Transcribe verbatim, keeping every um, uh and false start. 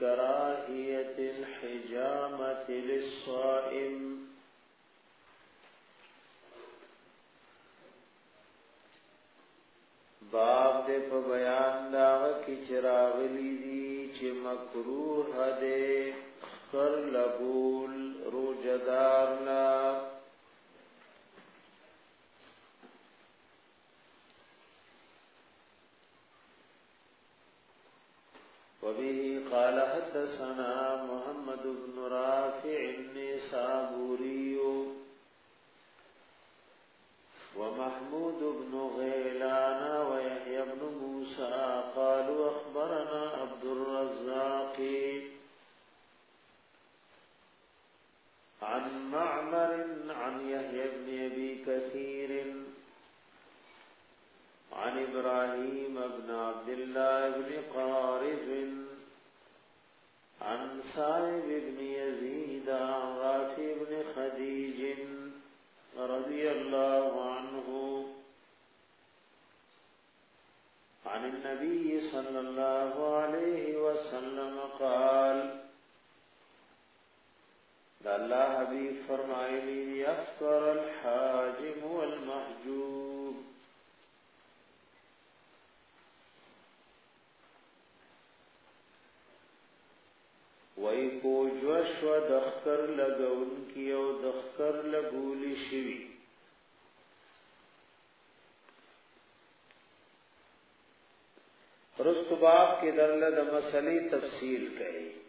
كراهية الحجامة للصائم. باب دے په بیان دا کی چراغلی دی چې مکروه ده خر لبول روجدارنا. وبه قال حدثنا محمد بن رافع النسابوري ومحمود بن غيلان ويحيى بن موسى قالوا أخبرنا عبد الرزاق عن معمر عن يحيى بن أبي كثير عن إبراهيم بن عبد الله بن قارف عن سائب بن يزيد عن رافع بن خديج رضي الله عنه عن النبي صلى الله عليه وسلم قال الله حبيب فرمائے يفطر الحاجم والمحجوب. وای کو جوشو دختر لگون کی او دختر لگولی شوی. رست باب کے درلد مسئلے تفصیل کئی.